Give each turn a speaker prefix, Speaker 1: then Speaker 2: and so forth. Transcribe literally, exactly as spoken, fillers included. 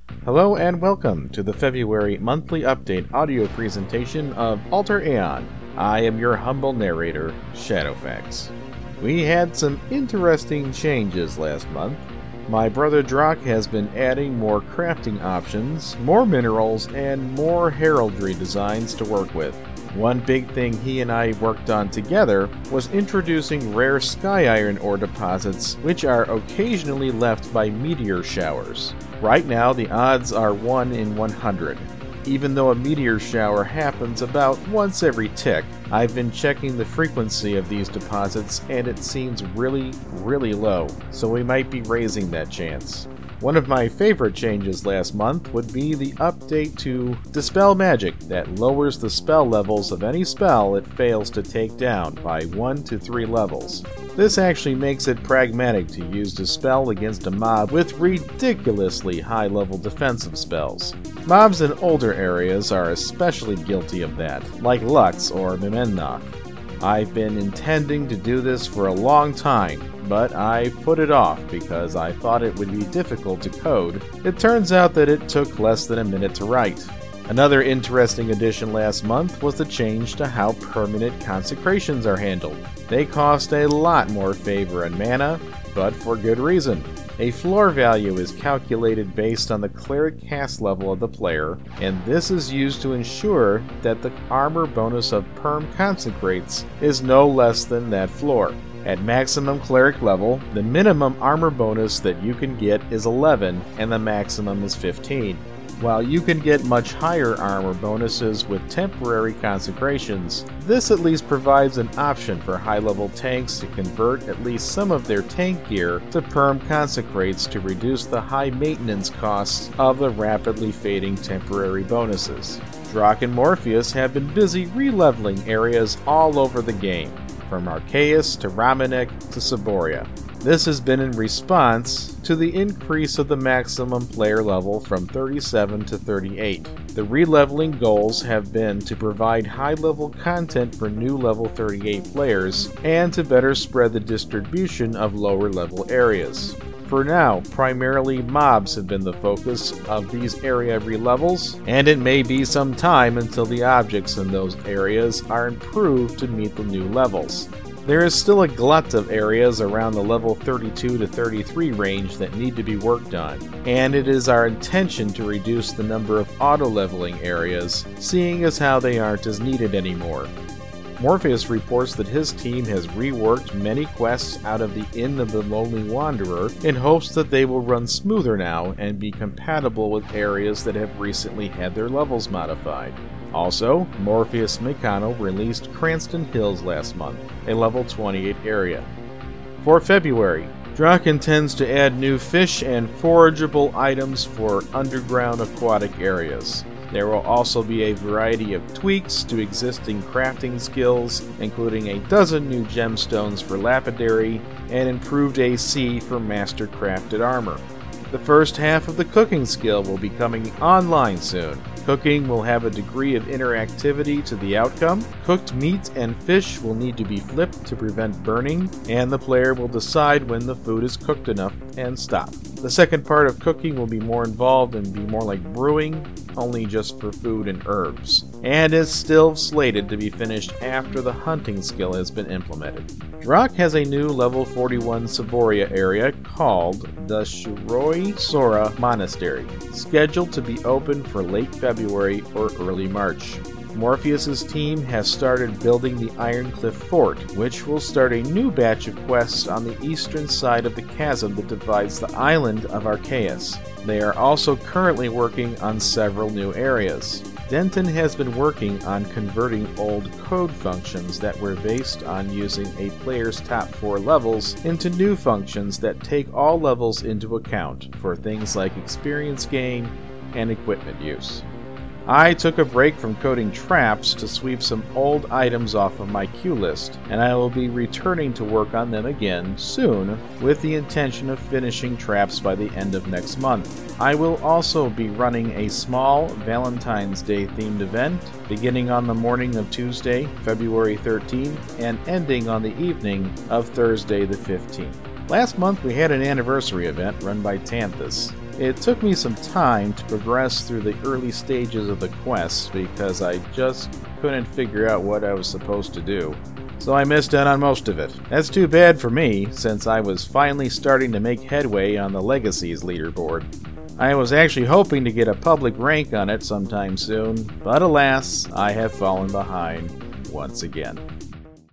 Speaker 1: Hello and welcome to the February monthly update audio presentation of Alter Aeon. I am your humble narrator, Shadowfax. We had some interesting changes last month. My brother Drak has been adding more crafting options, more minerals, and more heraldry designs to work with. One big thing he and I worked on together was introducing rare sky iron ore deposits, which are occasionally left by meteor showers. Right now, the odds are one in one hundred. Even though a meteor shower happens about once every tick, I've been checking the frequency of these deposits and it seems really, really low, so we might be raising that chance. One of my favorite changes last month would be the update to Dispel Magic that lowers the spell levels of any spell it fails to take down by one to three levels. This actually makes it pragmatic to use Dispel against a mob with ridiculously high-level defensive spells. Mobs in older areas are especially guilty of that, like Lux or Mimenoth. I've been intending to do this for a long time, but I put it off because I thought it would be difficult to code. It turns out that it took less than a minute to write. Another interesting addition last month was the change to how permanent consecrations are handled. They cost a lot more favor and mana, but for good reason. A floor value is calculated based on the cleric cast level of the player, and this is used to ensure that the armor bonus of Perm Consecrates is no less than that floor. At maximum cleric level, the minimum armor bonus that you can get is eleven and the maximum is fifteen. While you can get much higher armor bonuses with temporary consecrations, this at least provides an option for high-level tanks to convert at least some of their tank gear to Perm Consecrates to reduce the high maintenance costs of the rapidly fading temporary bonuses. Drak and Morpheus have been busy re-leveling areas all over the game, from Archaeus to Ramenek to Saboria. This has been in response to the increase of the maximum player level from thirty-seven to thirty-eight. The re-leveling goals have been to provide high-level content for new level thirty-eight players and to better spread the distribution of lower-level areas. For now, primarily mobs have been the focus of these area re-levels, and it may be some time until the objects in those areas are improved to meet the new levels. There is still a glut of areas around the level thirty-two to thirty-three range that need to be worked on, and it is our intention to reduce the number of auto-leveling areas, seeing as how they aren't as needed anymore. Morpheus reports that his team has reworked many quests out of the Inn of the Lonely Wanderer in hopes that they will run smoother now and be compatible with areas that have recently had their levels modified. Also, Morpheus Meccano released Cranston Hills last month, a level twenty-eight area. For February, Drak intends to add new fish and forageable items for underground aquatic areas. There will also be a variety of tweaks to existing crafting skills, including a dozen new gemstones for lapidary and improved A C for master crafted armor. The first half of the cooking skill will be coming online soon. Cooking will have a degree of interactivity to the outcome. Cooked meat and fish will need to be flipped to prevent burning, and the player will decide when the food is cooked enough and stop. The second part of cooking will be more involved and be more like brewing, only just for food and herbs, and is still slated to be finished after the hunting skill has been implemented. Drak has a new level forty-one Saboria area called the Shiroi Sora Monastery, scheduled to be open for late February or early March. Morpheus's team has started building the Ironcliff Fort, which will start a new batch of quests on the eastern side of the chasm that divides the island of Archaeus. They are also currently working on several new areas. Denton has been working on converting old code functions that were based on using a player's top four levels into new functions that take all levels into account for things like experience gain and equipment use. I took a break from coding traps to sweep some old items off of my queue list, and I will be returning to work on them again soon with the intention of finishing traps by the end of next month. I will also be running a small Valentine's Day themed event beginning on the morning of Tuesday, February thirteenth, and ending on the evening of Thursday the fifteenth. Last month we had an anniversary event run by Tanthus. It took me some time to progress through the early stages of the quest because I just couldn't figure out what I was supposed to do. So I missed out on most of it. That's too bad for me, since I was finally starting to make headway on the Legacies leaderboard. I was actually hoping to get a public rank on it sometime soon, but alas, I have fallen behind once again.